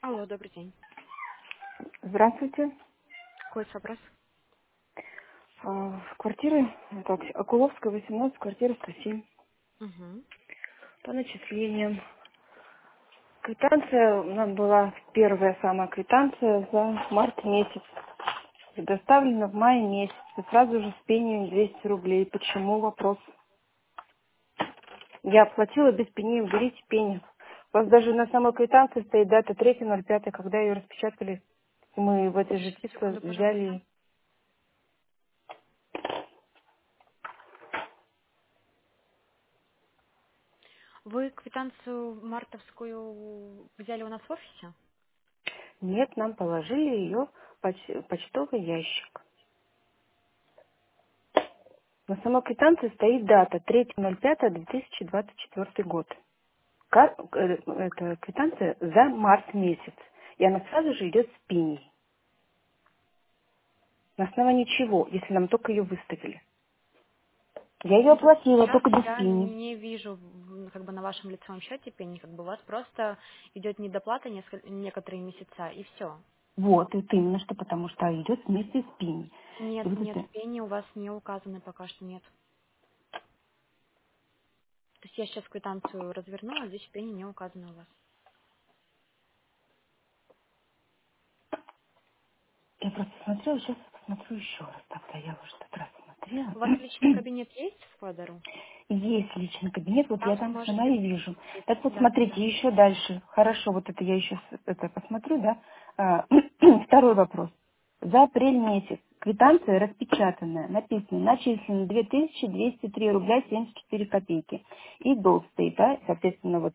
Алло, добрый день. Здравствуйте. Какой вопрос? В квартире, так, Акуловская, 18, квартира 107. Угу. По начислениям. Квитанция у нас была первая самая квитанция за март месяц. Предоставлена в мае месяце. Сразу же с пенью 200 рублей. Почему? Вопрос. Я оплатила без пени, уберите пени. У вас даже на самой квитанции стоит дата 3.05, когда ее распечатали. Мы в эти же Сейчас, числа секунду, пожалуйста. взяли. Вы квитанцию мартовскую взяли у нас в офисе? Нет, нам положили ее в почтовый ящик. На самой квитанции стоит дата 3.05.2024 год. Это квитанция за март месяц. И она сразу же идет с пеней. На основании чего, если нам только ее выставили? Я ее Смотрите, оплатила сейчас только без я пени. не вижу как бы на вашем лицевом счете пени, как бы у вас просто идет недоплата некоторые месяца, и все. Вот, это именно что, потому что идет вместе с пеней. И Нет, вот нет, это, пени у вас не указаны пока что, нет. То есть я сейчас квитанцию развернула, здесь пени не указаны у вас. я просто смотрела, сейчас посмотрю еще раз. Тогда я уже тот раз У вас личный смотрела. кабинет есть в Складеру? Есть личный кабинет, вот я Там там сама сможете и вижу. посмотреть. Так вот, Да, да, смотрите, да. еще дальше. Хорошо, вот это я еще это посмотрю, да. Второй вопрос. За апрель месяц квитанция распечатанная, написано, начислено 2203 рубля 74 копейки. И долг стоит, да, соответственно, вот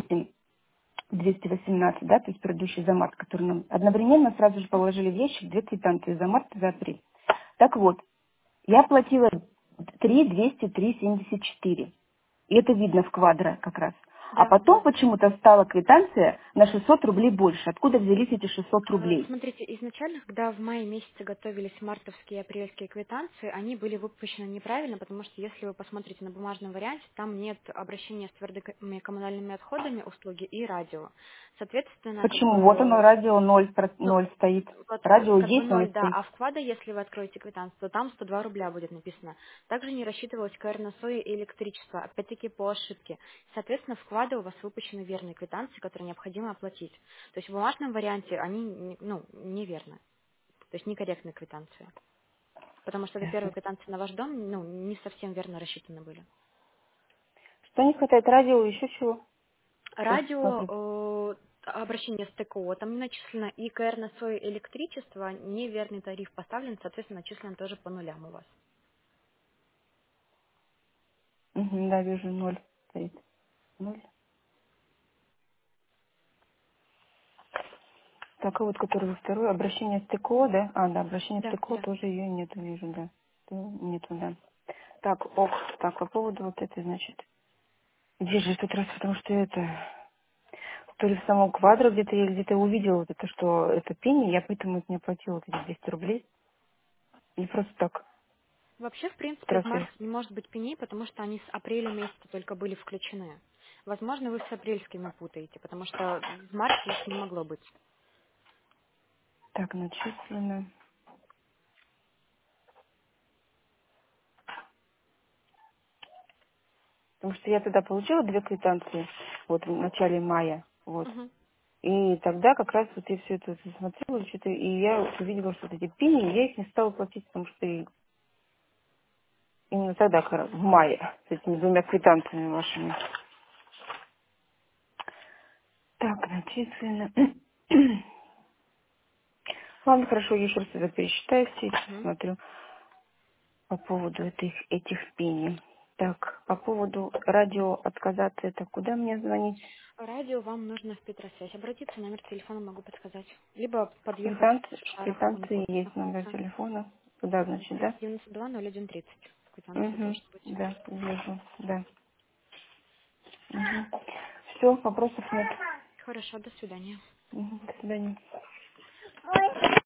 8218, да, то есть предыдущий за март, который нам одновременно сразу же положили в ящик две квитанции за март и за апрель. Так вот, я платила 3 203 74. И это видно в квадро как раз. А Да, потом да. почему-то стала квитанция на 600 рублей больше. Откуда взялись эти 600 рублей? Смотрите, изначально, когда в мае месяце готовились мартовские и апрельские квитанции, они были выпущены неправильно, потому что если вы посмотрите на бумажном варианте, там нет обращения с твердыми коммунальными отходами, услуги и радио. Соответственно, как Почему? Вот оно, бы, радио ноль ну, ноль стоит. вот Радио как бы есть, ноль ноль, да, стоит. а в вклада, если вы откроете квитанцию, то там 102 рубля будет написано. Также не рассчитывалось КР на сои и электричество, опять-таки по ошибке. Соответственно, вклады у вас выпущены верные квитанции, которые необходимо оплатить. То есть в бумажном варианте они ну, неверны, то есть некорректные квитанции. Потому что это первые Ясно. квитанции на ваш дом, ну, не совсем верно рассчитаны были. Что не хватает? Радио, еще чего? Сейчас Радио, посмотрю. обращение с ТКО, там не начислено и КР на свое электричество, неверный тариф поставлен, соответственно, начислен тоже по нулям у вас. Мгм, да, вижу, ноль стоит. Ноль. Так, а вот который во второй, обращение с ТКО, да? А, да, обращение с Да, ТКО да. тоже ее нету, вижу, да. Нету, да. Так, ок, так, по поводу вот этой, значит, где же этот раз, потому что это, то ли в самом квадро где-то я где-то увидела вот это, что это пени, я поэтому это не оплатила вот эти 200 рублей. Не просто так. Вообще, в принципе, в Трассы. марте не может быть пеней, потому что они с апреля месяца только были включены. Возможно, вы с апрельскими путаете, потому что в марте их не могло быть. Так, начислено. Потому что я тогда получила две квитанции, вот в начале мая, вот. Мгм. И тогда как раз вот я все это смотрела, что-то, и я вот увидела, что вот эти пени, я их не стала платить, потому что именно тогда, в мае, с этими двумя квитанциями вашими. Так, начислено. Ладно, хорошо, я еще раз это пересчитаю, все эти Мгм. посмотрю по поводу этих пений. Так, по поводу радио отказаться, это куда мне звонить? Радио вам нужно в Петросвязь. Обратиться, номер телефона могу подсказать. Либо подъехать Квитанции, в в Шаров, у них квитанции офис есть номер находится. телефона. Туда, значит, да? 92-01-30. В квитанции Угу, должен быть. да, вижу, да. Угу. Все, вопросов нет. Хорошо, до свидания. Мгм, до свидания.